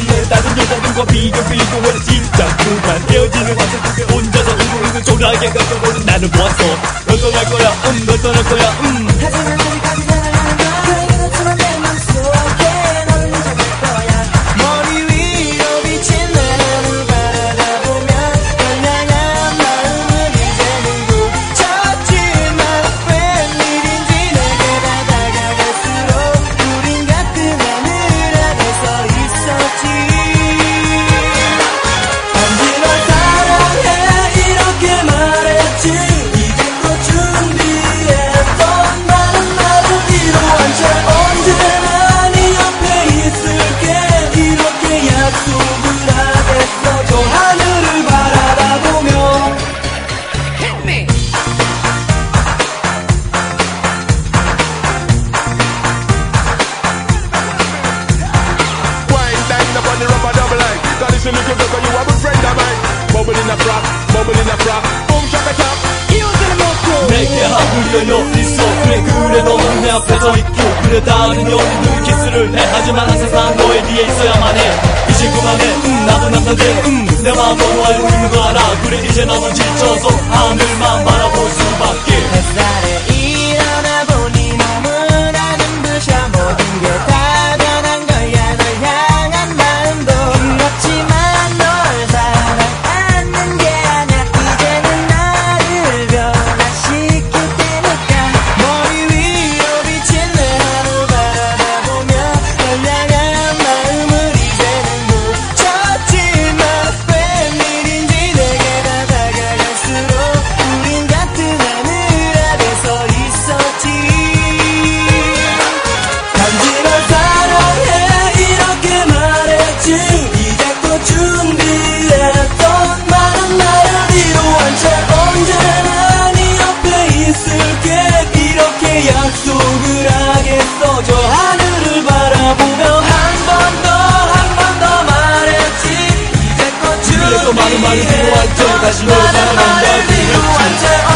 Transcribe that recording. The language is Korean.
없는 다른 여자들과 비교해도 진짜 그만 헤어지는 화살 속에 혼자서 울고 초라하게 가져보는 나를 보았어. 널 떠날 거야 널 떠날 거야 하지만 아직까지 사랑하는 걸 그래 그렇지만 내 맘속에 너를 잊어줄 거야. 머리 위로 비친 내 하늘 바라보며 현량한 마음을 이제는 굳혔지만 웬일인지 내게 다가갈수록 우린 같은 하늘 아래 서 있었지. 언제 널 사랑해 이렇게 말했지. 이제껏 준비했던 많은 말을 이루한 채 언제나 네 옆에 있을게 이렇게 약속을 하겠어. 저 하늘을 바라보며 Wine down up on the rubber double line. That is a little girl, you have a friend of mine. Bubble in a frock, bubble in a frock. Boom, shaka tap. 내게 하고 열려 있어. 그래 너는 내 앞에 서 있고 그래 다른 연인들 키스를 해. 하지만 항상 너의 뒤에 있어야만 해. 이제 그만해 나도 남잔데 내 마음으로 알고 있는 거 알아. 그래 이제 나도 지쳐서 하늘만 바라볼 수밖에. 햇살에 일어나 보니 너무나 눈부셔. 모든 게 다 변한 거야. 널 향한 마음도 그렇지만 널 사랑하는 게 아니야. 이제는 나를 변화시킬 테니까. 머리 위로 비친 내 하늘 바라보며 현량한 마음을 이제는 굳혔지만 웬일인지 내게 다가갈수록 우린 같은 하늘 아래 서 있었지. 단지 널 사랑해 이렇게 말했지. 이제껏 준비했던 많은 날을 이루한 채 언제나 네 옆에 있을게 이렇게 약속을 하겠어. 저 하늘을 바라보며 한 번 더 말했지. 이제껏 그래도 많은 말을 준비했던 이루한 채 다시 널 많은 사랑한다고 말을 이루한 채